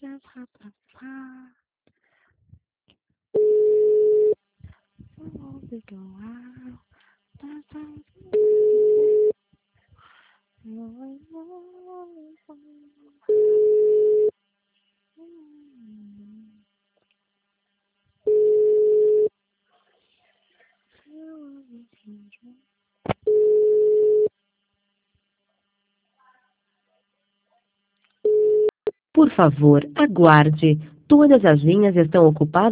Por favor, aguarde. Todas as linhas estão ocupadas.